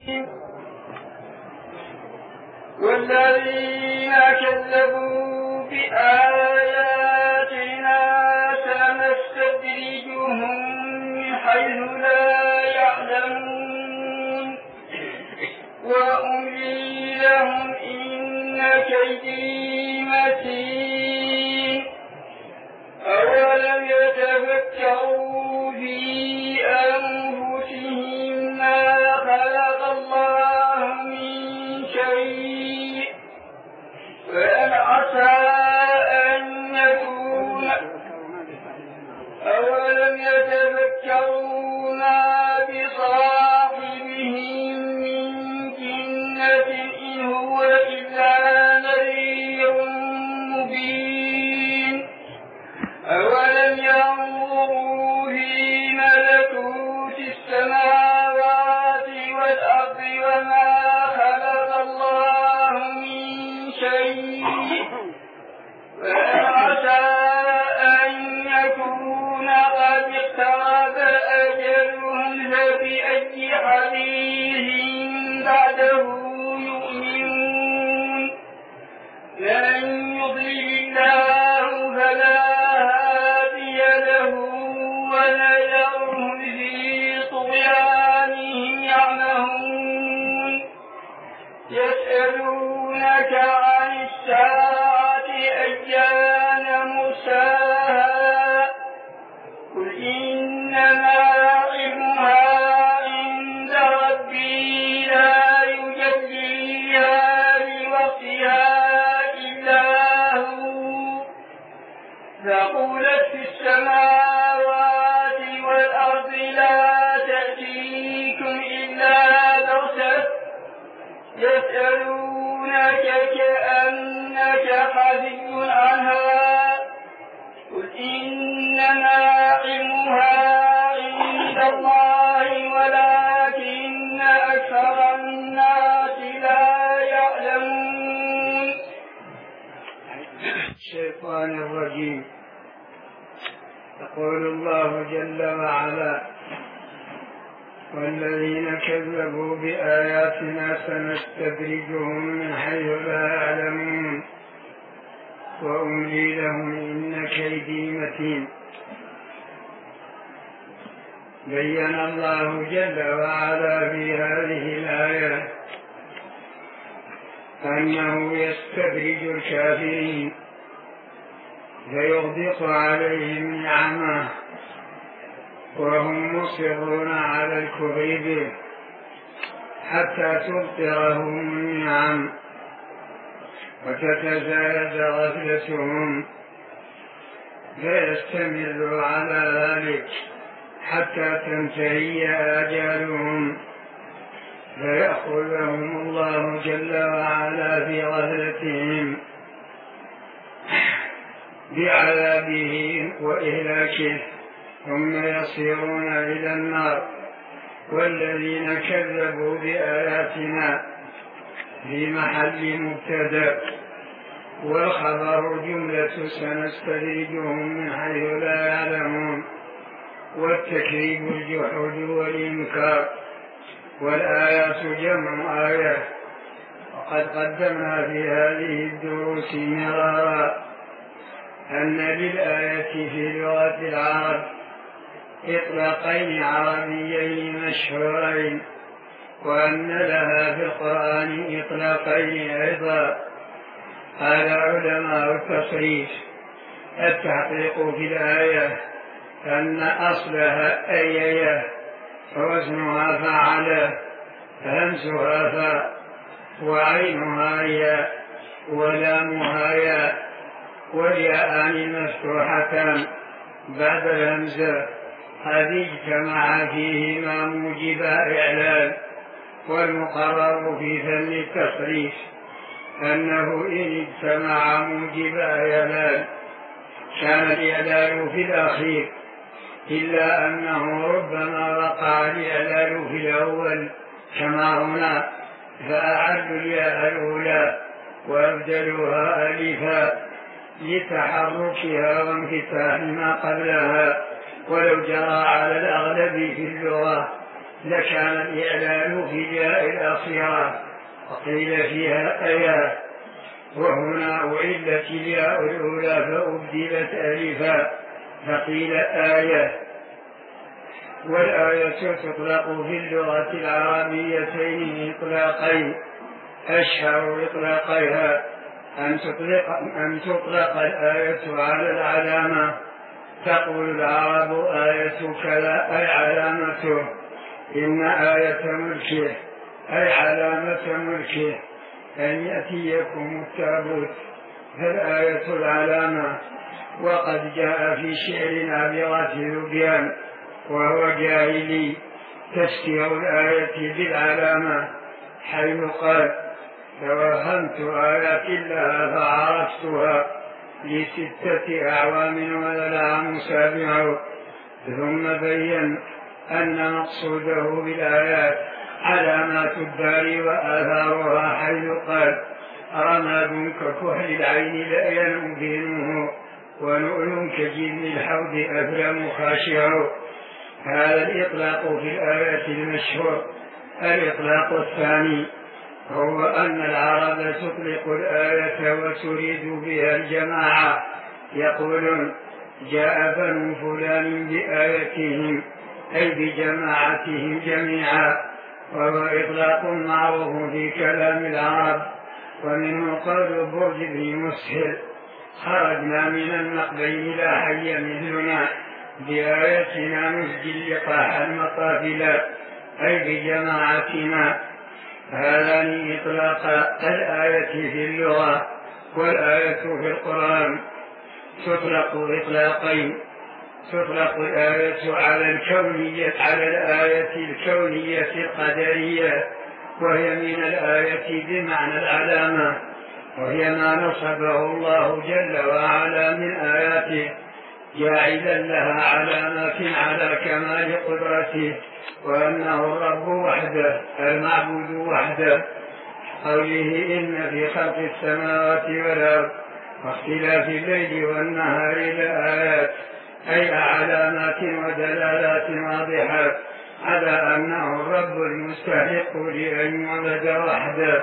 والذين كذبوا بآياتنا سنستدرجهم من حيث لا يعلمون وأملي لهم إن كيدي متين أولم يتفكروا في أنفسهم ما خلق الله من شيء وأن عسى أن يكون أولم يتفكروا ما بصاحبهم من جنة إن هو إلا نذير مبين أولم ينظروا في ملكوت السماوات والأرض وما خلق الله من شيء وعسى أن يكون قد اقترب أجلهم فبأي حديث بعده يؤمنون لن يضلل الله فلا هادي له ونذرهم في طغيانهم يعمهون يسألونك عن الساعة أيان مرساها قل إنما علمها عند ربي لا يجليها لوقتها إلا هو ثقلت في السماوات والأرض لا تأتيكم إلا بغتة يسألونك كأنك حفي عنها قل إنما علمها عند الله ولكن أكثر الناس لا يعلمون. الشيطان الرجيم. يقول الله جل وعلا: والذين كذبوا بآياتنا سنستدرجهم من حيث لا يعلمون وأملي لهم إن كيدي متين. بين الله جل وعلا في هذه الآية أنه يستدرج الكافرين فيغدق عليهم نعمه وهم مصرون على الكفر به حتى تبطرهم النعم وتتزايد غفلتهم فيستمروا على ذلك حتى تنتهي آجالهم فيأخذهم الله جل وعلا في غفلتهم بعذابه وإهلاكه ثم يصيرون إلى النار. والذين كذبوا بآياتنا في محل مبتدأ والخبر جملة سنستدرجهم من حيث لا يعلمون والتكذيب الجحود والإنكار والآيات جمع آية. وقد قدمنا في هذه الدروس مرارا أن للآية في لغة العرب إطلاقين عربيين مشهورين وأن لها في القرآن إطلاقين أيضا. قال علماء التصريف: التحقيق في الآية أن أصلها أيية ووزنها فعل همزها فاء وعينها ياء ولامها ياء والياءان مفتوحتان بعد الهمزة هذه اجتمع فيهما موجب إعلان. والمقرر في فن التصريف أنه إن اجتمع موجب إعلان كان الإعلان في الأخير، إلا أنه ربما وقع الإعلان في الأول كما هنا، فأعلوا الياء الأولى وأبدلوها ألفا لتحركها وانفتاح ما قبلها، ولو جرى على الأغلب في اللغة لكان الإعلان في الياء الأخيرة وقيل فيها آيات، وهنا أعلت الياء الأولى فأبدلت ألفا فقيل آية. والآية تطلق في اللغة العربيتين إطلاقين، أشهر إطلاقها أن تطلق الآية على العلامة، تقول العرب آية كذا أي علامته، إن آية ملكه أي علامة ملكه، أن يأتيكم التابوت فالآية العلامة. وقد جاء في شعر نابغة ذبيان وهو جاهلي تفسير الآية بالعلامة، حيث قال: توهمت آيات لها فعرفتها ل6 أعوام والعام سابعه. ثم بين أن مقصوده بالآيات علامات الدار وآثارها، حيث قال: رماد ككحل العين لا ينبينه، ونؤل كجن الحوض أثلم خاشعه. هذا الإطلاق في الآية المشهور. الإطلاق الثاني هو أن العرب تطلق الآية وتريد بها الجماعة، يقولون: جاء بنو فلان بآيتهم أي بجماعتهم جميعا، وهو إطلاق معروف في كلام العرب. ومنه قول برج بن مسهل: خرجنا من النقبين لا حي مثلنا، بآيتنا نسجي اللقاح المقافلا أي بجماعتنا. هذان إطلاق الآية في اللغة. والآية في القرآن تطلق إطلاقين: تطلق الآية على الآية الكونية القدرية، وهي من الآية بمعنى العلامة، وهي ما نصبه الله جل وعلا من آياته، جاعلا لها علامات على كمال قدرته، وأنه الرب وحده المعبود وحده. قوله: إن في خلق السماوات والأرض واختلاف الليل والنهار لآيات، أي علامات ودلالات واضحات على أنه الرب المستحق لأن يعبد وحده.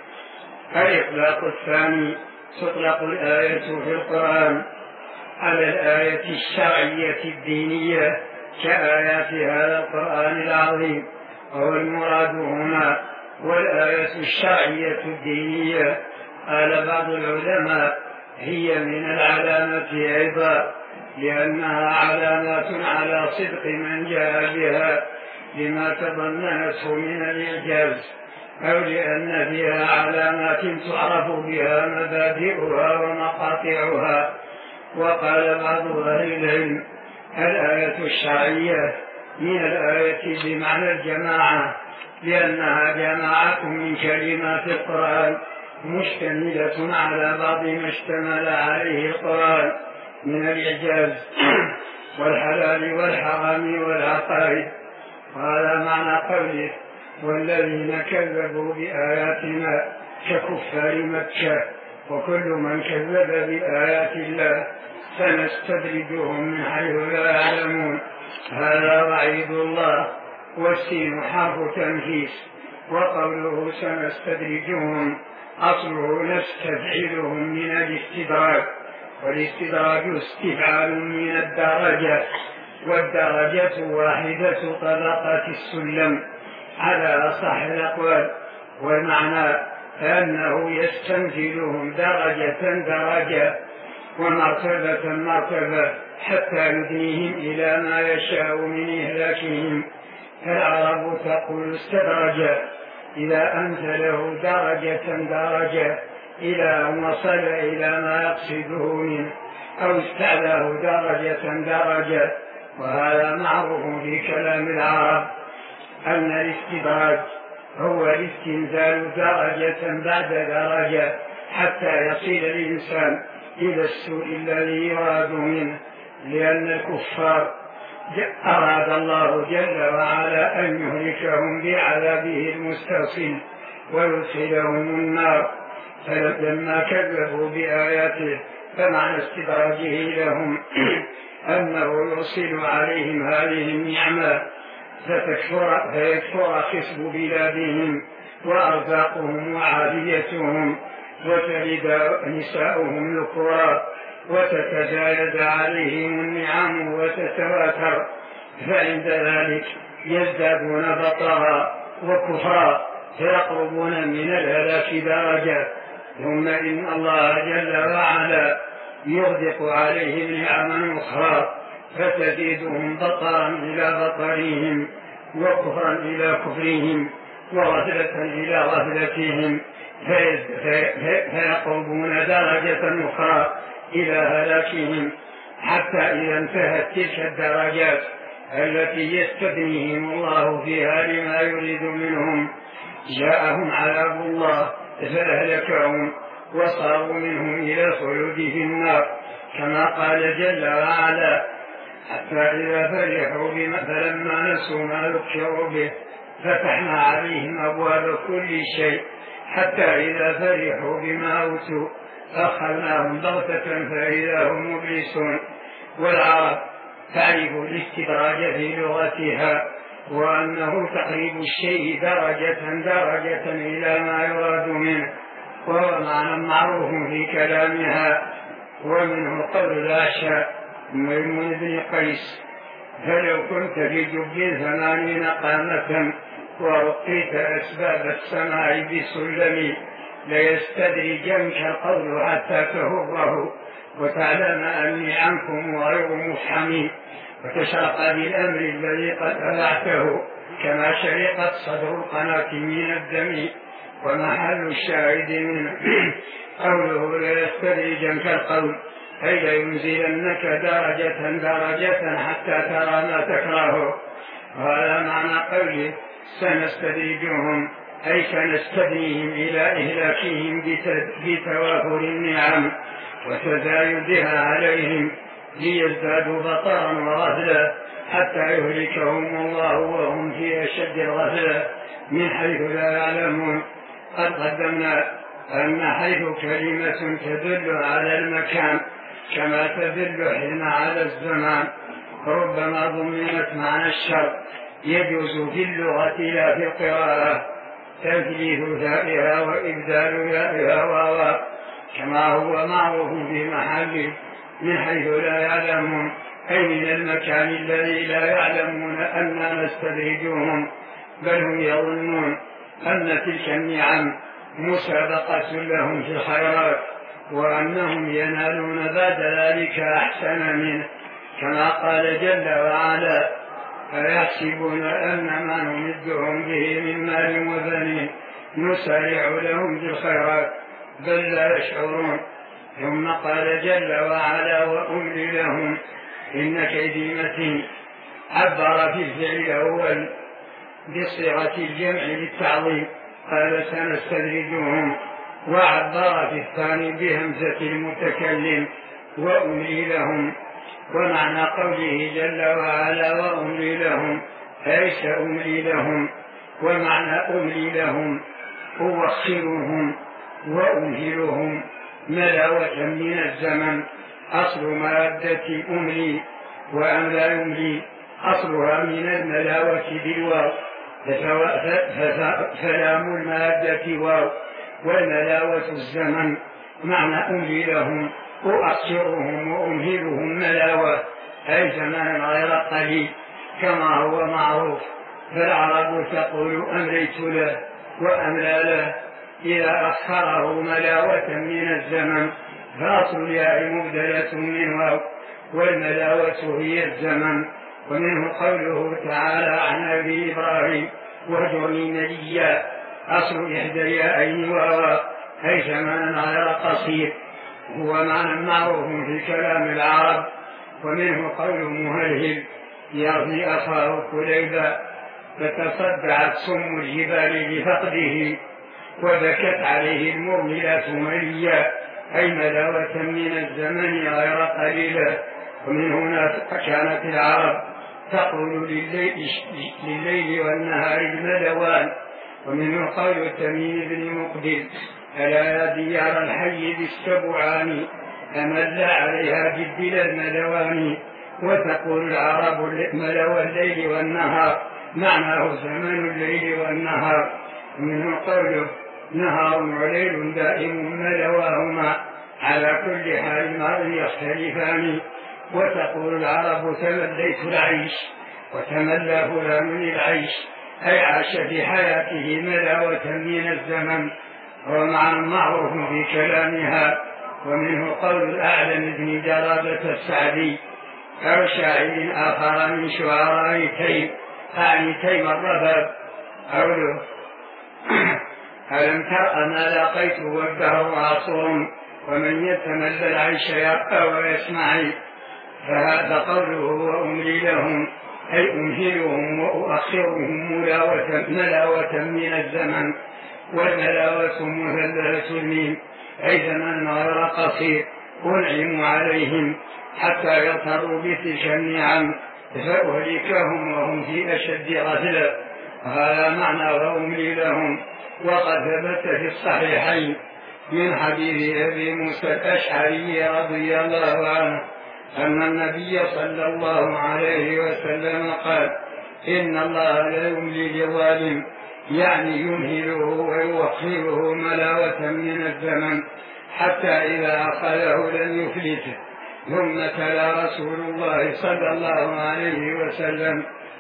الإطلاق الثاني: تطلق الآية في القرآن على الآية الشرعية الدينية كآيات هذا القرآن العظيم، وهو المراد هنا. والآية الشرعية الدينية قال بعض العلماء: هي من العلامة أيضا، لأنها علامات على صدق من جاء بها لما تضمنته من الإعجاز، أو لأن فيها علامات تعرف بها مبادئها ومقاطعها. وقال بعض أهل العلم: الآية الشرعية من الآية بمعنى الجماعة، لأنها جماعة من كلمات القرآن مشتملة على بعض ما اشتمل عليه القرآن من الإعجاز والحلال والحرام والعقائد. وهذا معنى قوله: والذين كذبوا بآياتنا ككفار مكة وكل من كذب بآيات الله سنستدرجهم من حيث لا يعلمون. هذا وعيد الله، والسين حرف تنفيس، وقوله سنستدرجهم أصله نستفعلهم من الاستدراج، والاستدراج استفعال من الدرجة، والدرجة واحدة طبقات السلم على أصح الأقوال. والمعنى أنه يستنزلهم درجة درجة ومرتبة مرتبة حتى يدنيهم إلى ما يشاء من إهلاكهم. فالعرب تقول استدرج إذا أنزله درجة درجة إلى أن وصل إلى ما يقصده منه، أو استعلاه درجة درجة. وهذا معروف في كلام العرب أن الاستدراج هو الاستنزال درجة بعد درجة حتى يصل الإنسان إلى السوء الذي يراد منه، لأن الكفار أراد الله جل وعلا أن يهلكهم بعذابه المستوصل ويدخلهم النار. فلما كذبوا بآياته فمعنى استدراجه لهم أنه يوصل عليهم هذه النعمة فيكثر خصب بلادهم وأرزاقهم وعافيتهم، وتلد نساؤهم ذكورا، وتتزايد عليهم النعم وتتواتر، فعند ذلك يزدادون بطرا وكفرا فيقربون من الهلاك درجة. ثم إن الله جل وعلا يغدق عليهم نعما أخرى فتزيدهم بطرا إلى بطرهم، وكفرا إلى كفرهم، وغفلة إلى غفلتهم، فيقربون درجة أخرى إلى هلاكهم، حتى إذا انتهت تلك الدرجات التي يستثنيهم الله فيها لما يريد منهم جاءهم عذاب الله فأهلكهم وصاروا منهم إلى الخلود في النار، كما قال جل وعلا: حتى إذا فرحوا بما فلما نسوا ما ذكروا به فتحنا عليهم أبواب كل شيء حتى إذا فرحوا بما أوتوا أخذناهم بغتة فإذا هم مبلسون. والعرب تعرف الاستدراج في لغتها، وأنه تقريب الشيء درجة إلى ما يراد منه، وهو معنى معروف في كلامها. ومنه قول الأعشى ميمون بن قيس: فلو كنت في جب 80 قامة ورقيت أسباب السماء بسلم ليستدرجنك القول حتى تهره وتعلم أني عنكم غير مفحم، وتشرق بالأمر الذي قد أبعته كما شرقت صدر القناة من الدم. ومحل الشاهد منه قوله ليستدرجنك القول أي لينزلنك درجة حتى ترى ما تكره. وهذا معنى قوله سنستدرجهم أي سنستدنيهم إلى إهلاكهم بتوافر النعم وتزايدها عليهم ليزدادوا بطرا وغفلة حتى يهلكهم الله وهم في أشد الغفلة من حيث لا يعلمون. قد قدمنا أن حيث كلمة تدل على المكان كما تدل حين على الزمان ربما ضمنت معنى الشر يجوز في اللغة لا في القراءة تثليث ثائها وإبدال يائها واوا كما هو معروف في محل من حيث لا يعلمون أي من المكان الذي لا يعلمون أننا نستدرجهم، بل هم يظنون أن تلك النعم مسابقة لهم في الخيرات وأنهم ينالون بعد ذلك أحسن منه، كما قال جل وعلا: فيحسبون أن ما نمدهم به من مال وبنين نسارع لهم بالخيرات بل لا يشعرون. ثم قال جل وعلا: وأملي لهم إن كيدي متين. عبر في الفعل الأول بصيغة الجمع للتعظيم قال سنستدرجهم، وعبر في الثاني بهمزة المتكلم وأملي لهم. ومعنى قوله جل وعلا وأملي لهم أي سأملي لهم، ومعنى أملي لهم أوخرهم وأمهلهم ملاوة من الزمن. أصل مادة أملي وأن لا يملي أصلها من الملاوة بالواو، فلام المادة واو، والملاوة الزمن. معنى أملي لهم أؤخرهم وأمهلهم ملاوة أي زمنا غير قليل كما هو معروف. فالعرب تقول أمليت له وأملى له إذا أخره ملاوة من الزمن، فأصل الياء مبدلة من واو، والملاوة هي الزمن. ومنه قوله تعالى عن أبي إبراهيم واهجرني مليا، أصل إحدى الياءين واوا أي زمنا غير قصير، هو معنى معروف في كلام العرب. ومنه قول مهلهل يرضي أخاه كليبا فتصدعت سم الجبال لفقده وبكت عليه المرملات مليا أي ملاوة من الزمن غير قليلة. ومن هنا كانت العرب تقول لليل والنهار الملوان. ومنه قول تميم بن مقدم ألا يا ديار الحي بالسبعان أمل عليها بالبلا الملوان. وتقول العرب ملوى الليل والنهار معناه زمن الليل والنهار، منه قوله نهار وليل دائم ملواهما على كل حال مرض يختلفان. وتقول العرب تمليت العيش وتملى فلان العيش، أي عاش في حياته ملاوة من الزمن، ومعنى معروف في كلامها. ومنه قول الأعلم بن جرادة السعدي أو شاعر آخر من شعراء تيم أعني تيم الرباب قوله ألم تر ما لاقيت والدهر عصر ومن يتملى العيش يبقى ويسمع. فهذا قوله وأملي لهم أي أمهلهم وأؤخرهم ملاوة من الزمن. والملاوة مثلثة الميم أي زمن غير قصير أنعم عليهم حتى يغتروا بتلك النعم فأهلكهم وهم في أشد غفلة. هذا معنى وأملي لهم. وقد ثبت في الصحيحين من حديث أبي موسى الأشعري رضي الله عنه أن النبي صلى الله عليه وسلم قال إن الله لا يملي للظالم، يعني يمهله ويوخره ملاوة من الزمن حتى إذا أخذه لم يفلته. ثم تلا رسول الله صلى الله عليه وسلم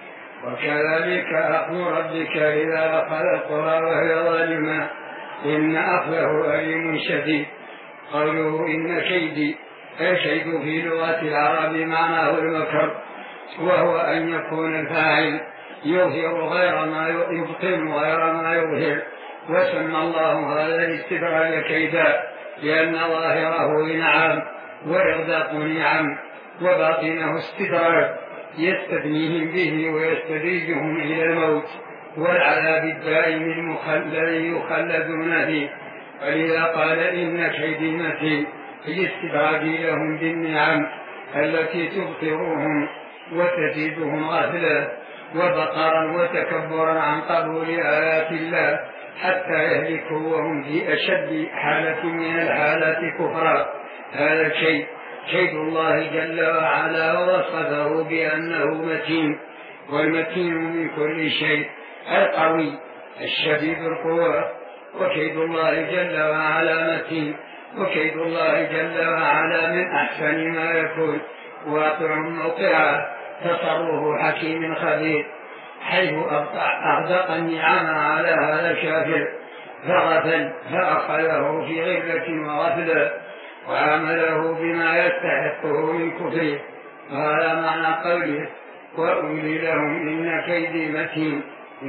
وكذلك أخذ ربك إذا أخذ القرى وهي ظالمة إن أخذه أليم شديد. قوله إن كيدي الكيد في لغة العرب معناه المكر، وهو أن يكون الفاعل يظهر غير ما يبطن غير ما يظهر. وسمى الله هذا الاستدراج كيدا لأن ظاهره إنعام وإغداق نعم وباطنه استدراج يستدنيهم به ويستدرجهم إلى الموت والعذاب الدائم الذي يخلدون فيه. ولذا قال إن كيدي متين لاستدراج لهم بالنعم التي تبطرهم وتزيدهم غفلة وبطرا وتكبرا عن قبول آيات الله حتى يهلكوا وهم في أشد حالة من الحالات كفرا. هذا الشيء كيد الله جل وعلا ووصفه بأنه متين، والمتين من كل شيء القوي الشديد القوة. وكيد الله جل وعلا متين، وكيد الله جل وعلا من أحسن ما يكون، واقع موقعه تصرف حكيم خبير، حيث أغدق النعم على هذا الكافر فغفل فأخذه في غفلة وغفلة وعامله بما يستحقه من كفره. وهذا معنى قوله وأملي لهم إن كيدي متين.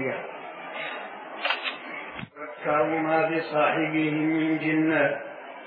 فكروا ما بصاحبهم من جنة.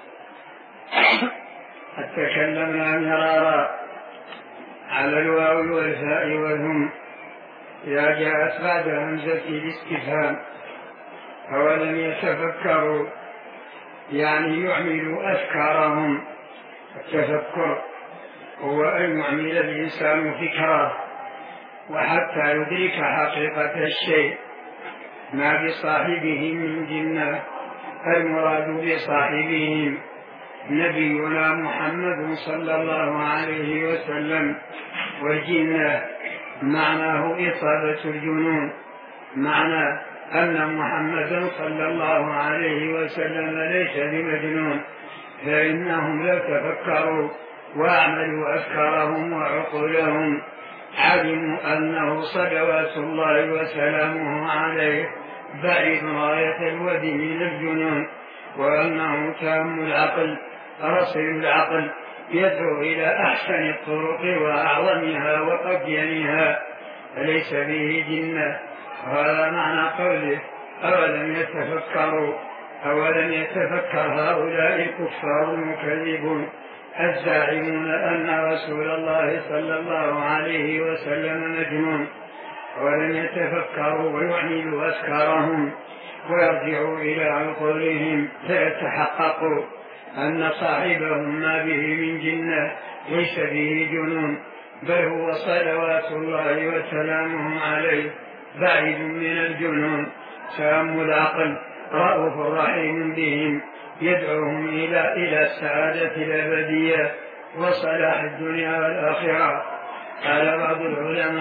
قد تكلمنا مرارا على الواو والفاء والهم إذا جاءت بعد همزة الاستفهام. أولم يتفكروا يعني يعملوا أفكارهم. التفكر هو أن يعمل الإنسان فكره وحتى يدرك حقيقة الشيء. ما بصاحبهم من جنة المراد بصاحبهم نبينا محمد صلى الله عليه وسلم، والجنة معناه إصابة الجنون، معنى أن محمدا صلى الله عليه وسلم ليس بمجنون، فإنهم لو تفكروا وأعملوا أفكارهم وعقولهم علموا أنه صلوات الله وسلامه عليه بعيد غاية الود من الجنون، وأنه تام العقل رصين العقل يدعو إلى أحسن الطرق وأعظمها وأبينها، فليس به جنة. وهذا معنى قوله أولم يتفكروا. أولم يتفكر هؤلاء الكفار المكذبون الزاعمون أن رسول الله صلى الله عليه وسلم مجنون. ولم يتفكروا ويعملوا أفكارهم ويرجعوا إلى عقولهم فيتحققوا أن صاحبهم ما به من جنة ليس به جنون، بل هو صلوات الله وسلامه عليه بعيد من الجنون، سام العقل رؤوف رحيم بهم يدعوهم إلى السعادة الأبدية وصلاح الدنيا والآخرة. قال بعض العلماء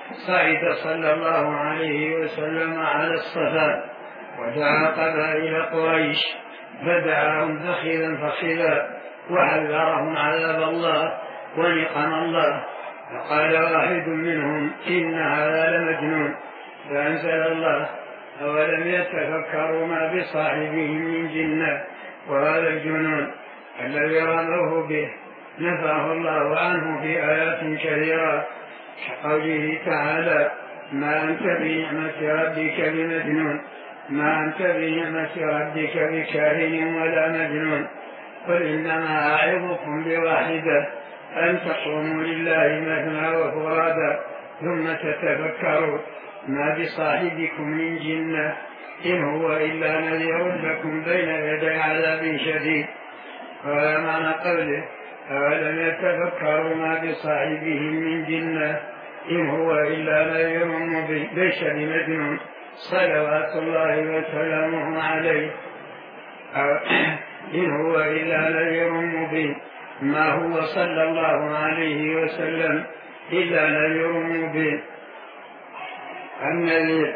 صعد صلى الله عليه وسلم على الصفا ودعا قبائل قريش فدعاهم فخذا فخذا وحذرهم عذاب الله ونقم الله. فقال واحد منهم إن هذا لمجنون، فأنزل الله أولم يتفكروا ما بصاحبهم من جنة، وهذا الجنون الذي رموه به نفاه الله عنه في آيات كثيرة كقوله تعالى ما أنت بنعمة ربك بمجنون، ما أنت بنعمة ربك بكاهن ولا مجنون، قل إنما أعظكم بواحدة أن تقوموا لله مثنى وفرادا ثم تتفكروا ما بصاحبكم من جنة إن هو إلا نذير لكم بين يدي عذاب شديد. قال معنى قوله أولم يتفكروا ما بصاحبهم من جنة إن هو إلا نذير مبين، ليس بمجنون صلوات الله وسلامه عليه، إن هو إلا نذير مبين، ما هو صلى الله عليه وسلم إلا نذير مبين. النذير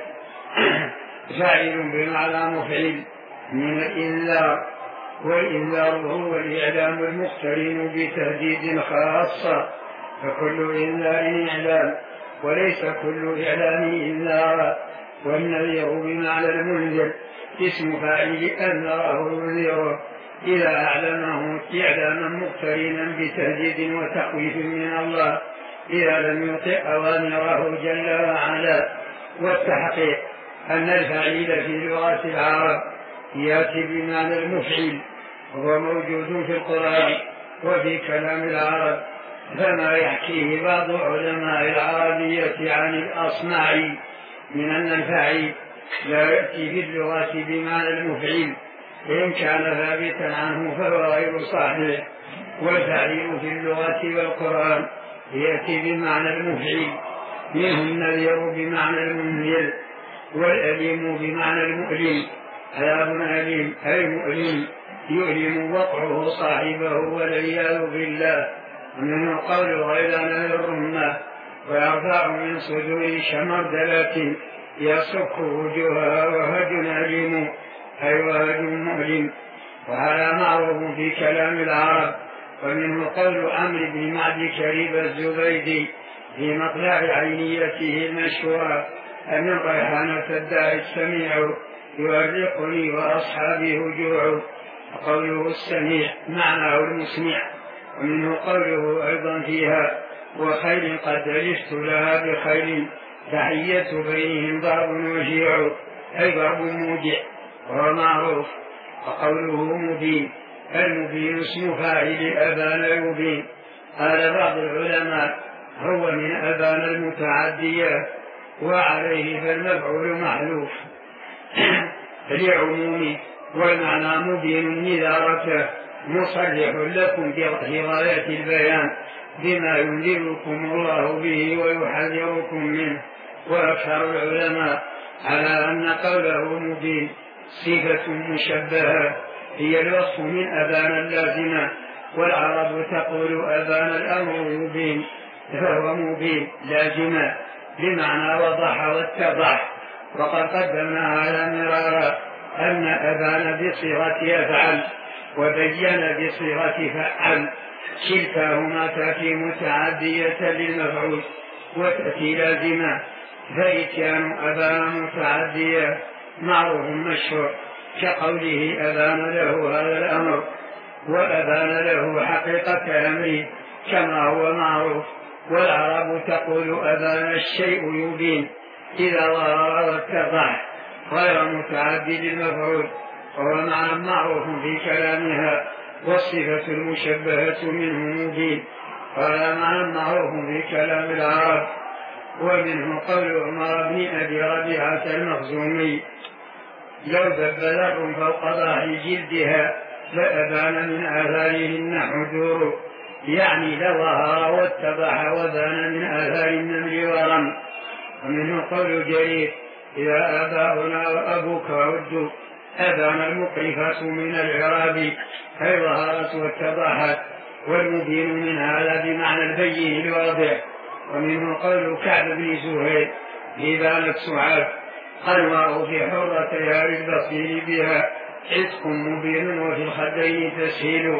فاعل بمعنى مفعل من الإنذار، والإنذار هو الإعلام المقترن بتهديد خاصة، فكل إنذار إعلام وليس كل إعلام إنذارا. والنذير بمعنى المنذر اسم فاعل أنذره ينذره إذا أعلمه إعلاما مقترنا بتهديد وتخويف من الله إذا لم يطع أوامره جل وعلا. والتحقيق أن الفاعل في لغة العرب يأتي بمعنى المفعل، وهو موجود في القرآن وفي كلام العرب، فما يحكيه بعض علماء العربية عن الأصمعي من أن الفاعل لا يأتي في اللغة بمعنى المفعل إن كان ثابتا عنه فهو غير صحيح. والفاعل في اللغة والقرآن يأتي بمعنى المفعل، منه النذير بمعنى المنذر، والأليم بمعنى المؤلم، عذاب أليم أي مؤلم يؤلم وقعه صاحبه والعياذ بالله. ومنه قول غيلان الرمة ويرفع من صدور شمردلات يصك وجوهها وهج أليم أي وهج مؤلم، وهذا معروف في كلام العرب. ومنه قول عمرو بن معد كريب الزبيدي في مطلع عينيته المشهورة أن الريحانة الداعي السميع يؤرقني وأصحابي هجوع، وقوله السميع معناه المسمع. ومنه قوله أيضا فيها وخيل قد ألفت لها بخيل تحية بينهم ضرب وجيع أي ضرب موجع وهو معروف. وقوله مبين المبين اسم فاعل أبان يبين. قال بعض العلماء هو من أبان المتعدية وعليه فالمفعول محذوف لعمومه، والمعنى مبين نذارته مصرح لكم في غاية البيان بما ينذركم الله به ويحذركم منه. وأكثر العلماء على أن قوله مبين صفة مشبهة هي الوصف من أبان اللازمة، والعرب تقول أبان الأمر مبين، فهو مبين لازمة بمعنى وضح واتضح. وقد قدمنا على مرارا أن أبان بصيغة يفعل وبين بصيغة فعل، كلتاهما تأتي متعدية للمفعول وتأتي لازمة، فإتيان أبان متعدية معروف مشهور كقوله أبان له هذا الأمر وأبان له حقيقة أمره كما هو معروف. والعرب تقول أبان الشيء يبين إذا ظهر واتضح غير متعدي للمفعول، وهو معنى معروف في كلامها. والصفة المشبهة منه مبين وهذا معنى معروف في كلام العرب. ومنه قول عمر بن أبي ربيعة المخزومي لو دب ذر فوق ضاحي جلدها لأبان من آثارهن حجور، يعني لظهر واتضح وبان من آثار النمل ورم. ومنه قول جرير إذا آباؤنا وأبوك ودوا أبان المقرفة من العراب أي ظهرت واتضحت. والمبين من هذا بمعنى البين الواضح، ومنه قول كعب بن زهير في بانت سعاد المرء في حرتها للبصير بها عتق مبين وفي الخدين تسهيل.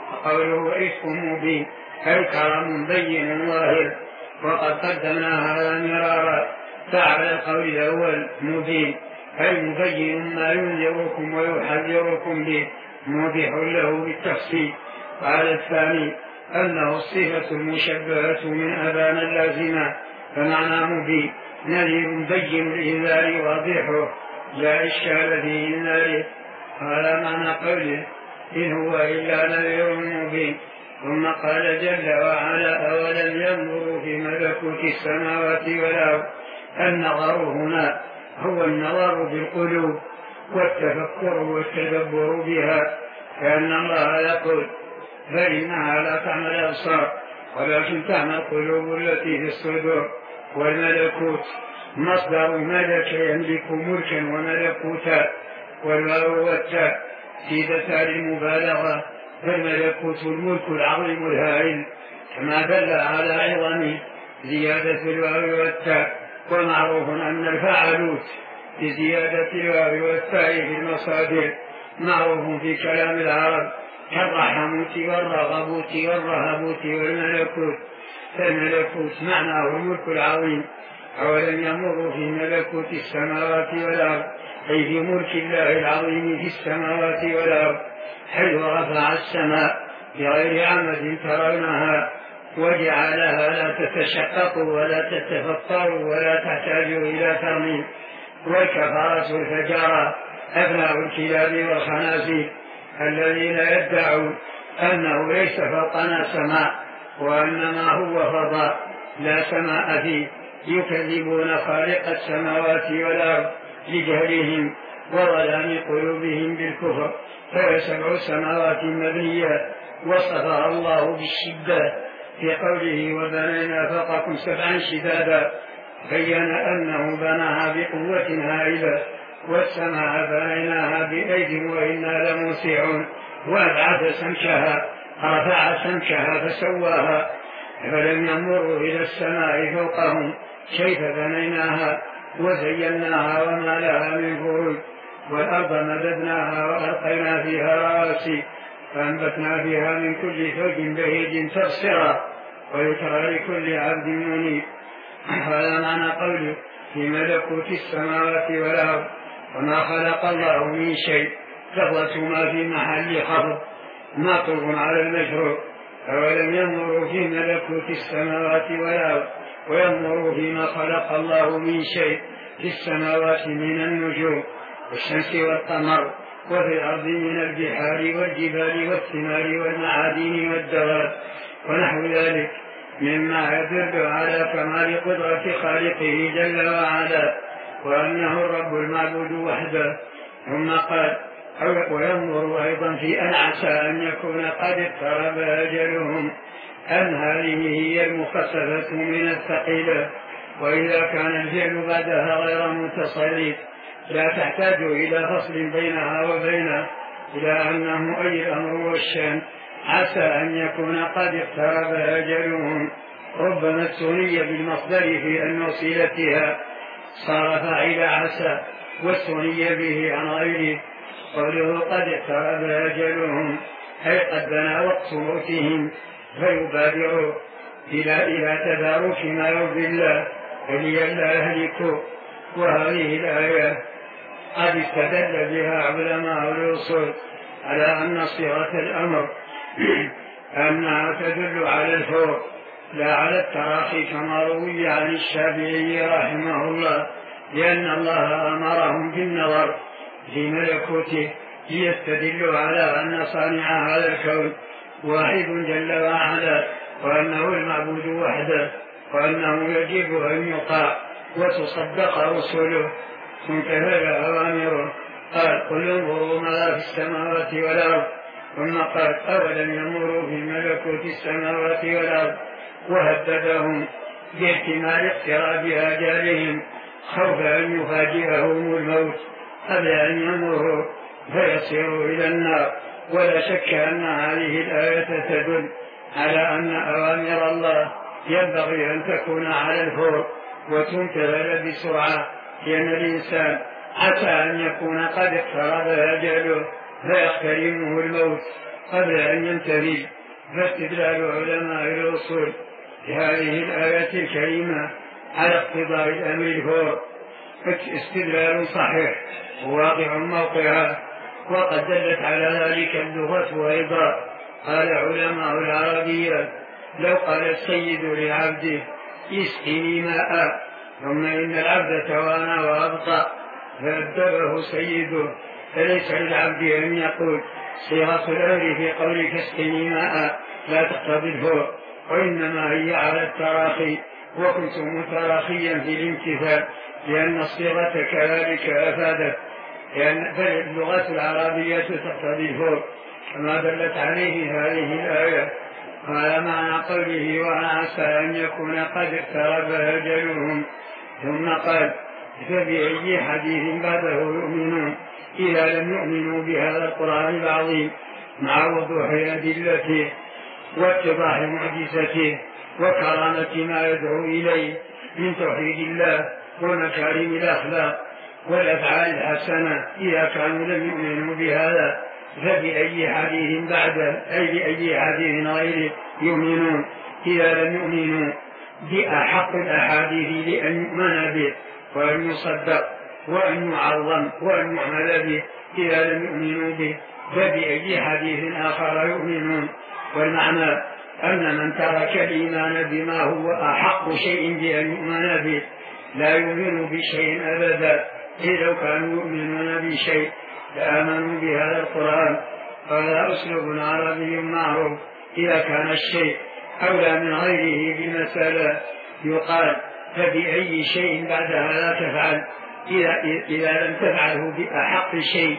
قوله عتق مبين أي كرم بين ظاهر، وقد قدمنا هذا مرارا. فعلى القول الأول مبين أي مبين ما ينذركم ويحذركم به موضح له بالتفصيل. وعلى الثاني أنه الصفة المشبهة من أبان اللازمة، فمعنى مبين نذير بين الإنذار واضحه لا إشكال في إنذاره. هذا معنى قوله إن هو إلا نذير مبين. ثم قال جل وعلا أولم ينظروا في ملكوت السماوات والأرض. النظر هنا هو النظر بالقلوب والتفكر والتدبر بها، كأن الله يقول فإنها لا تعمى الأبصار ولكن تعمى القلوب التي في الصدور. والملكوت مصدر ملك يملك ملكا وملكوتا، والواو والتاء زيدتا للمبالغة، فالملكوت الملك العظيم الهائل كما دل على عظم زيادة الواو والتاء. ومعروف أن الفاعلوت بزيادة الواو والتاء في المصادر معروف في كلام العرب كالرحموت والرغبوت والرهبوت والملكوت. فالملكوت معناه الملك العظيم. أولم يمروا في ملكوت السماوات والأرض أي في ملك الله العظيم في السماوات والأرض، حيث رفع السماء بغير عمد ترونها وجعلها لا تتشقق ولا تتفطر ولا تحتاج إلى ترميم. والكفرة الفجرة أبناء الكلاب والخنازير الذين يدعون أنه ليس فوقنا سماء وأنما هو فضاء لا سماء فيه، يكذبون خالق السماوات والأرض لجهلهم وظلام قلوبهم بالكفر. فهي 7 سماوات مبنيات وصفها الله بالشدة في قوله وبنينا فوقكم 7 شدادا، بين أنه بناها بقوة هائلة. والسماء بنيناها بأيد وإنا لموسعون. وأبعد سمكها رفع سمكها فسواها. فلم ينظروا إلى السماء فوقهم كيف بنيناها وزيناها وما لها من فروج. والأرض مددناها وألقينا فيها رواسي فأنبتنا فيها من كل زوج بهيج تبصرا وذكرى لكل عبد منيب. هذا معنى قوله في ملكوت السماوات والأرض. وما خلق الله من شيء لفظة ما في محل خفض معطوف على المشروع. أولم ينظروا في ملكوت السماوات والأرض وينظروا فيما خلق الله من شيء في السماوات من النجوم والشمس والقمر وفي الأرض من البحار والجبال والثمار والمعادن والدواب ونحو ذلك مما يدل على كمال قدرة خالقه جل وعلا وأنه الرب المعبود وحده. ثم قال وينظر أيضا في أن عسى أن يكون قد اقترب أجلهم أن هذه هي المخففة من الثقيلة. وإذا كان الفعل بعدها غير متصل لا تحتاج إلى فصل بينها وبينه، إلى أنه أي الأمر والشأن عسى أن يكون قد اقترب أجلهم. ربما الثنية بالمصدر في أن وصيلتها صار فاعل عسى والثنية به عن غيره. قوله قد اقترب أجلهم أي قد بنى وقت موتهم فيبادروا إلى تدارك ما يرضي الله فلئلا يهلكوا. وهذه الآية قد استدل بها علماء الأصول على أن صيغة الأمر أنها تدل على الفور لا على التراخي كما روي عن الشافعي رحمه الله، لأن الله أمرهم بالنظر في ملكوته ليستدلوا على أن صانع هذا الكون واحد جل وعلا وأنه المعبود وحده وأنه يجب أن يطاع وتصدق رسله تنتهى أوامره. قال قل انظروا ماذا في السماوات والأرض. ثم قال أولم ينظروا في ملكوت السماوات والأرض وهددهم باحتمال اقتراب آجالهم خوف أن يفاجئهم الموت قبل أن ينظروا فيصيروا إلى النار. ولا شك أن هذه الآية تدل على أن أوامر الله ينبغي أن تكون على الفور وتمتثل بسرعة، لأن الإنسان عسى أن يكون قد اقترب أجله فيقترمه الموت قبل أن ينتهي. فاستدلال علماء الأصول بهذه الآية الكريمة على اقتضاء الأمر الفور استدلال صحيح وواقع موقعها، وقد دلت على ذلك اللغة أيضا. قال علماء العربية: لو قال السيد لعبده اسقني ماء ثم إن العبد توانى وأبطأ فأدبه سيده، فليس للعبد أن يقول صيغة الأمر في قولك اسقني ماء لا تقتضي الفور، وإنما هي على التراخي، وكنت متراخيا في الامتثال، لأن الصيغة كذلك أفادت، لأن اللغة العربية تقتضي الفور كما دلت عليه هذه الآية. قال معنى قوله: وعسى أن يكون قد اقترب أجلهم. ثم قال: فبأي حديث بعده يؤمنون إذا لم يؤمنوا بهذا القرآن العظيم مع وضوح أدلته واتضاح معجزته وكرامة ما يدعو إليه من توحيد الله ومكارم الأخلاق والأفعال الحسنة. إذا كانوا لم يؤمنوا بهذا فبأي حديث بعده، أي بأي حديث غيره يؤمنون إذا لم يؤمنوا بأحق الأحاديث لأن يؤمن به وأن يصدق وأن يعظم وأن يعمل به إذا لم يؤمنوا به فبأي حديث آخر يؤمنون. والمعنى أن من ترك الإيمان بما هو أحق شيء بأن يؤمن به لا يؤمن بشيء أبدا. إذا لو كانوا يؤمنون بشيء لآمنوا بهذا القرآن. هذا أسلوب عربي معروف. إذا كان الشيء أولى من غيره بمسألة يقال: فبأي شيء بعد هذا تفعل، إذا لم تفعله بأحق شيء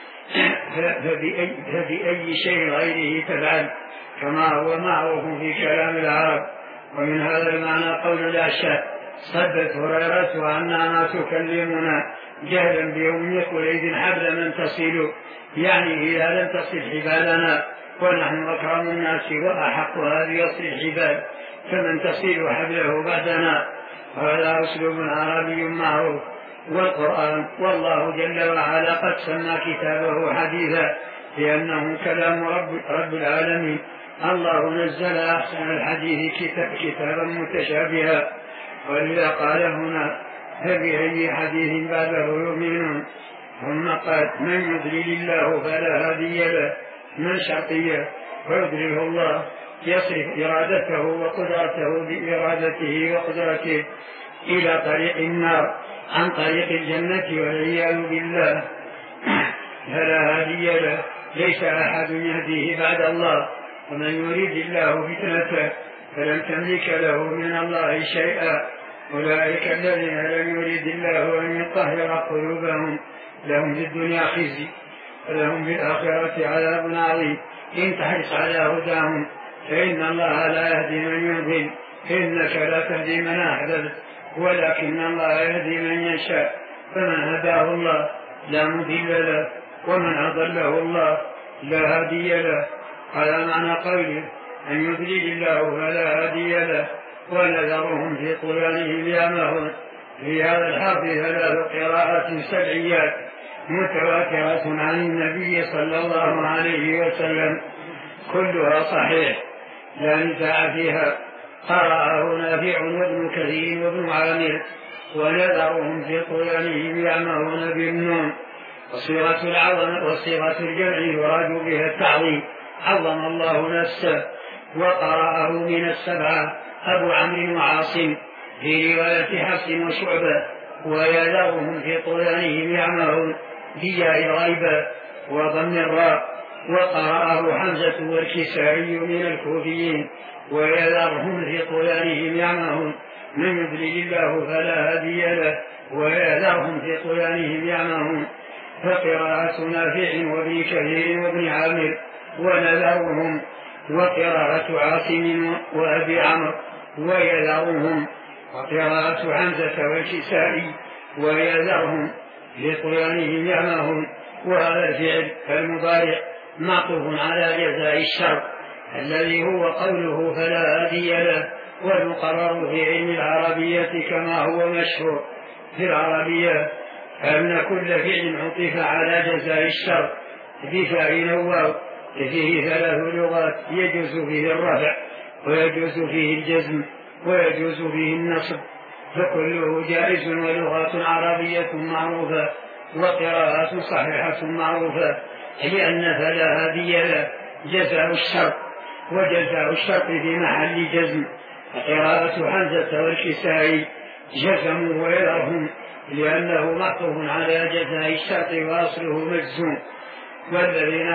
فبأي شيء غيره تفعل، كما هو معروف في كلام العرب. ومن هذا المعنى قول الأشعث: صدت هريرة أنها ما تكلمنا جهلا بأم قريش حبل من تصل، يعني إذا لم تصل حبالنا ونحن أكرم الناس وأحق هذه يصل الحبال فمن تصل حبله بعدنا. هذا أسلوب عربي معروف. والقرآن والله جل وعلا قد سمى كتابه حديثا لأنه كلام رب العالمين. الله نزل أحسن الحديث كتابا متشابها، ولذا قال هنا: فبأي حديث بعده يؤمنون. ثم قال: من يضلل الله فلا هادي له. من شرطية ويضلله الله يصرف إرادته وقدرته بإرادته وقدرته إلى طريق النار عن طريق الجنة والعياذ بالله، فلا هادي له، ليس أحد يهديه بعد الله. ومن يريد الله فتنته فلن تملك له من الله شيئا. أولئك الذين لم يريد الله أن يطهر قلوبهم لهم في الدنيا خزي ولهم في الآخرة عذاب عظيم. إن تحرص على هداهم فإن الله لا يهدي من يضل، إنك لا تهدي من أحببت ولكن الله يهدي من يشاء. فمن هداه الله لا مضل له ومن أضله الله لا هادي له. على معنى قوله: أن يضلل الله فلا هادي له ونذرهم في طغيانهم يعمهون. في هذا الحرف 3 قراءات سبعيات متواترة عن النبي صلى الله عليه وسلم كلها صحيح لا نزاع فيها. قرأه نافع وابن كثير وابن عامر: ونذرهم في طغيانهم يعمهون بالنون. وصيغة الجمع يراد بها التعظيم، عظم الله نفسه. وقرأه من السبعة أبو عمرو وعاصم في رواية حفص وشعبة: ويذرهم في طغيانهم يعمهون بياء غيبة وضم الراء. وقرأه حمزة والكسائي من الكوفيين: ويذرهم في طغيانهم يعمهون. من يضلل الله فلا هادي له ويذرهم في طغيانهم يعمهون. فقراءة نافع وابن كثير وابن عامر: ونذرهم. وقراءة عاصم وأبي عمرو: ويذرهم. وقراءة حمزة والكسائي: ويذرهم في طغيانهم يعمهون. وهذا الفعل المضارع معطوف على جزاء الشر الذي هو قوله فلا هادي له، والمقرر في علم العربية كما هو مشهور في العربية أن كل فعل عطف على جزاء الشرط بفاعل واو فيه 3 لغات يجوز فيه الرفع ويجوز فيه الجزم ويجوز فيه النصب، فكله جائز، ولغات عربية معروفة وقراءات صحيحة معروفة، لأن فلا هذه جزاء الشرط، وجزاء الشرط في محل جزم. قراءة حمزة والكسائي جزموا ويرهم لأنه معطوف على جزاء الشرط وأصله مجزوم. والذين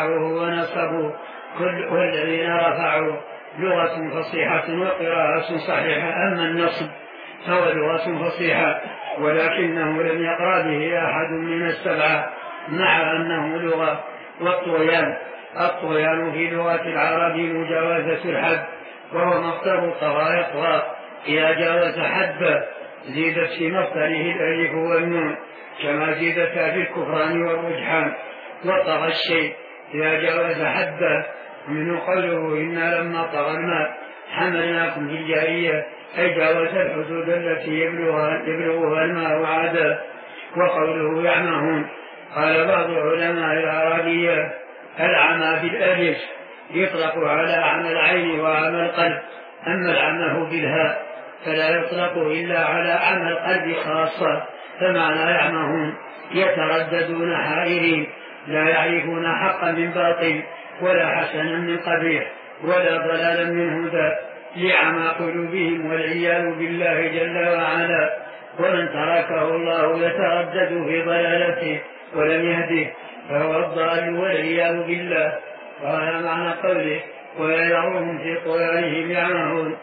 رفعوا لغة فصيحة وقراءة صحيحة. أما النصب فهو لغة فصيحة ولكنه لم يقرأ به أحد من السبعة مع أنه لغة. والطغيان في لغة العرب مجاوزة الحد، وهو مصدر طغى يطغى، إذا جاوز حد زيدت في مصدره الألف والنون كما زيدتا في الكفران والرجحان. وطغى الشيء إذا جاوز حد، منه قوله إنا لما طغى الماء حملناكم في الجارية، أي جاوز الحدود التي يبلغها الماء عادا. وقوله يعمهون، قال بعض علماء العربية العمى بالألف يطلق على عمى العين وعمى القلب، أما العمى بالهاء فلا يطلق إلا على عمى القلب خاصة. فمعنى يعمهون يترددون حائرين لا يعرفون حقا من باطل ولا حسنا من قبيح ولا ضلالا من هدى، لعمى قلوبهم والعياذ بالله جل وعلا. ومن تركه الله يتردد في ضلالته ولم يهده فهو الضال والعياذ بالله. وهذا معنى قوله ويذرهم في طغيانهم يعمهون.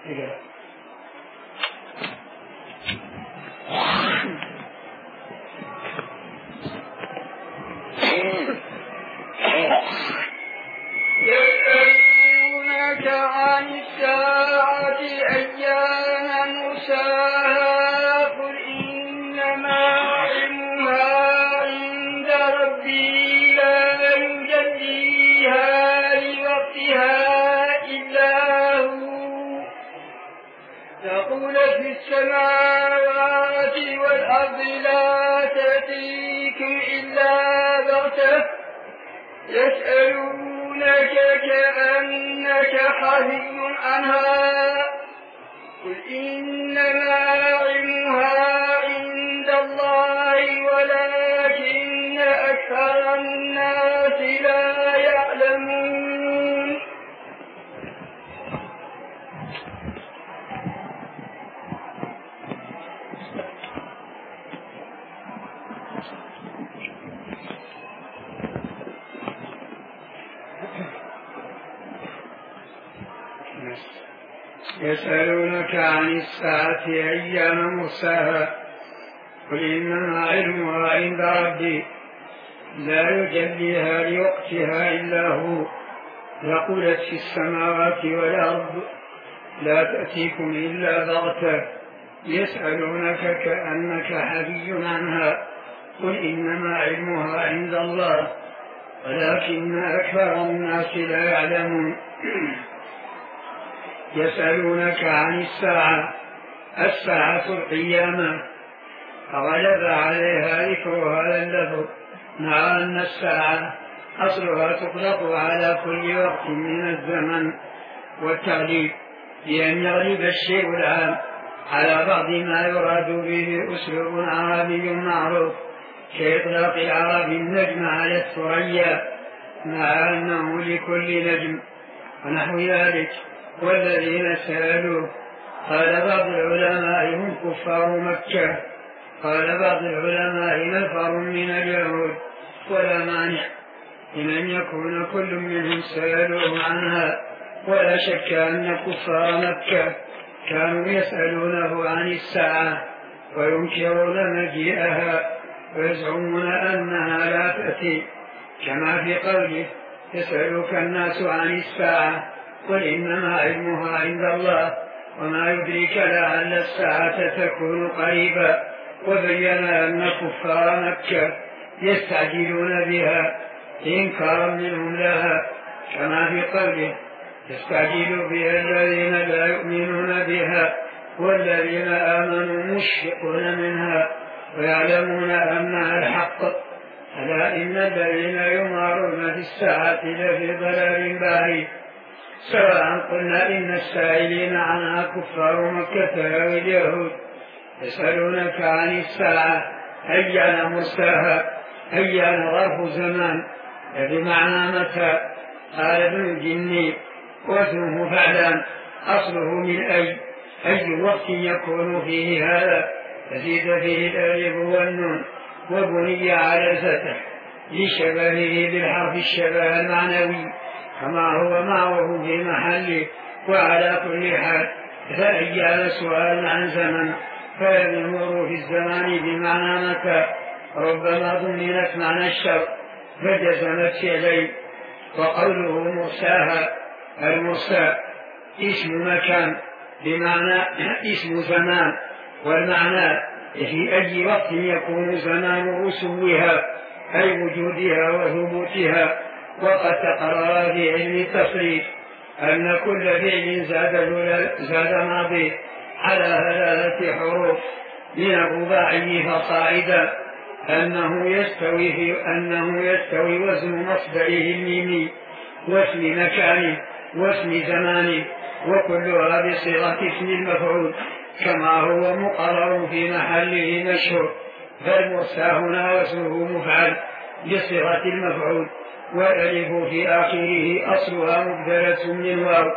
يسألونك عن الساعة أيان مرساها قل إنما علمها عند ربي لا يجليها لوقتها إلا هو ثقلت في السماوات والأرض لا تأتيكم إلا بغتة يسألونك كأنك حفي عنها قل إنما علمها عند الله ولكن أكثر الناس لا يعلمون. يسألونك عن الساعة أيان مرساها قل إنما علمها عند ربي لا يجليها لوقتها إلا هو ثقلت في السماوات والأرض لا تأتيكم إلا بغتة يسألونك كأنك حفي عنها قل إنما علمها عند الله ولكن أكثر الناس لا يعلمون. يسألونك عن الساعة القيامة، فغلب عليها ذكر هذا اللفظ مع أن الساعة أصلها تطلق على كل وقت من الزمن والتغليب، لأن يغلب الشيء العام على بعض ما يراد به أسلوب عربي معروف كإطلاق العرب النجم على الثريا مع أنه لكل نجم ونحو ذلك. والذين سألوا قال بعض العلماء هم كفار مكة، قال بعض العلماء نفر من اليهود، ولا مانع من أن يكون كل منهم سألوه عنها. ولا شك أن كفار مكة كانوا يسألونه عن الساعة وينكرون مجيئها ويزعمون أنها لا تأتي، كما في قوله يسألك الناس عن الساعة قل إنما علمها عند الله وما يدريك لعل الساعة تكون قريبا. وبين أن كفار مكة يستعجلون بها إنكارا منهم لها، كما في قوله يستعجل بها الذين لا يؤمنون بها والذين آمنوا مشفقون منها ويعلمون أنها الحق. ألا إن الذين يمارون في الساعة لفي ضلال بعيد سواء قلنا إن السائلين عنها كفار مكة أو اليهود. يسألونك عن الساعة أيان مرساها أيان ظرف زمان بمعنى متى. قال ابن الجني واسمه فعلا أصله من أي وقت يكون فيه هذا تزيد فيه الألف والنون وبني على الفتح لشبهه بالحرف الشبه المعنوي كما هو معه في محله. وعلى كل حال فأيان سؤال عن زمن فيمر في الزمان بمعنى متى ربما ضمنت معنى الشر فجزمت فعليه. وقوله مرساها المرسى اسم مكان بمعنى اسم زمان والمعنى في أي وقت يكون زمان رسوها أي وجودها وثبوتها. وقد تقرر في علم التصريف أن كل فعل زاد ماضي على 3 حروف من الرباعي فصاعدا أنه يستوي وزن مصدره الميمي واسم مكانه واسم زمانه وكلها بصيغة اسم المفعول كما هو مقرر في محله مشهور. فالمرسى هنا واسمه مفعل بصيغة المفعول والألف في آخره أصلها مبدلة من واو.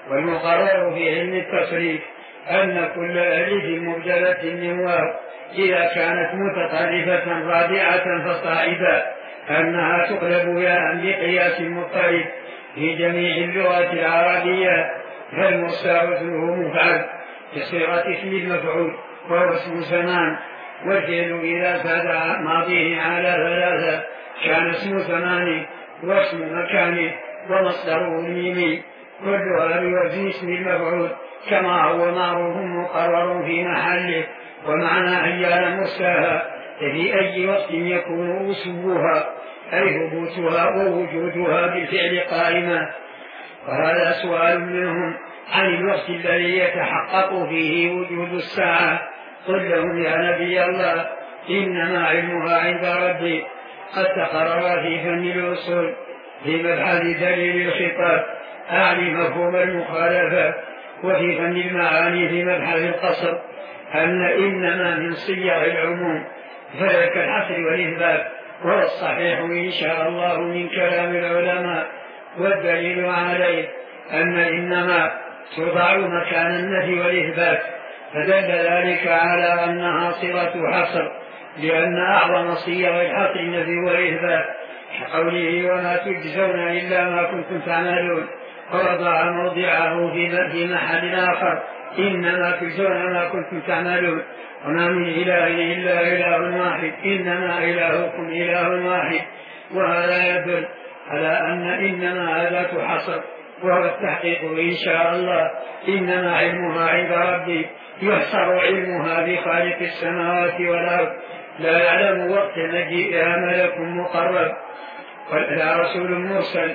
والمقرر في علم التصريف أن كل ألف مبدلة من واو إذا كانت متطرفة رابعة فصاعدا أنها تقلب ياء بقياس مضطرب في جميع اللغات العربية. فالمرسى واسمه مفعل بصيغة اسم المفعول وهو اسم زمان. والفعل إذا زاد ماضيه على 3 كان اسم زمانه واسم مكانه ومصدره الميمي كلها بوزن اسم المفعول كما هو معروف مقرر في محله. ومعنى أيان مرساها في أي وقت يكون وسوها أي ثبوتها ووجودها بالفعل قائما. وهذا سؤال منهم عن الوقت الذي يتحقق فيه وجود الساعة. قل لهم يا نبي الله إنما علمها عند ربي. قد تقرر في فن الأصول في مبحث دليل الخطاب أعني مفهوم المخالفة وفي فن المعاني في مبحث القصر أن إنما من صيغ العموم فلك الحصر والإثبات. وهو الصحيح إن شاء الله من كلام العلماء. والدليل عليه أن إنما توضع مكان النفي والإثبات فدل ذلك على أنها صيغة حصر لأن أعظم صيغ الحصر النفي والإثبات كقوله وما تجزون إلا ما كنتم تعملون. ووضع موضعه في محل آخر إنما تجزون ما كنتم تعملون وما من إله إلا إله واحد إنما إلهكم إله واحد. وهذا يدل على أن إنما أداة حصر وهو التحقيق إن شاء الله. إنما علمها عند ربي يحصر علمها بخالق السماوات والأرض لا يعلم وقت مجيئها ملك مقرب ولا رسول مرسل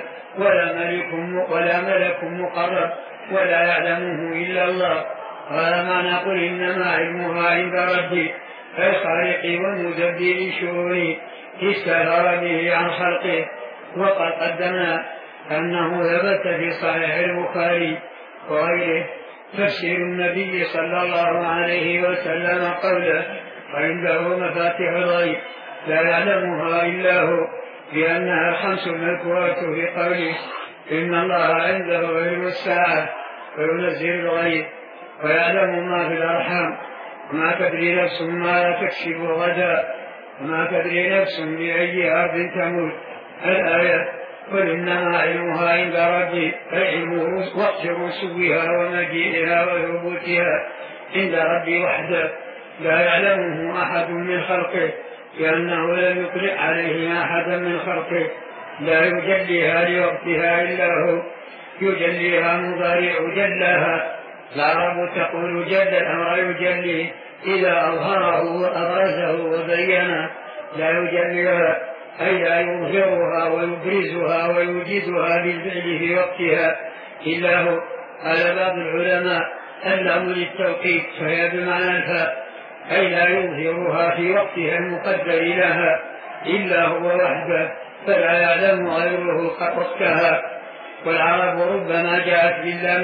ولا ملك مقرب ولا يعلمه إلا الله. هذا معنى قل إنما علمها عند ربي الخالق ومدبر شؤونه استأثر به عن خلقه. وقد قدمنا أنه ثبت في صحيح البخاري وغيره تفسير النبي صلى الله عليه وسلم قوله وعنده مفاتيح الغيب لا يعلمها إلا هو لأنها 5 مذكورات في قوله إن الله عنده علم الساعة وينزل الغيب ويعلم ما في الأرحام وما تدري نفس ما تكسب غدا وما تدري نفس بأي أرض تموت. الآية قل إنما علمها عند ربي علمه وقت رسوها ومجيئها وثبوتها عند ربي وحده لا يعلمه أحد من خلقه لأنه لم يطلع عليه أحدا من خلقه. لا يجليها لوقتها إلا هو يجليها مضارع جلاها. العرب تقول جل الأمر يجلي إذا أظهره وأبرزه وبينه. لا يجليها أي لا يظهرها ويبرزها ويوجدها بالفعل في وقتها إلا هو. قال بعض العلماء اللام للتوقيت فهي بمعنى الفاء، أي لا يظهرها في وقتها المقدر لها إلا هو وحده، فلا يعلم غيره وقتها. والعرب ربما جاءت باللام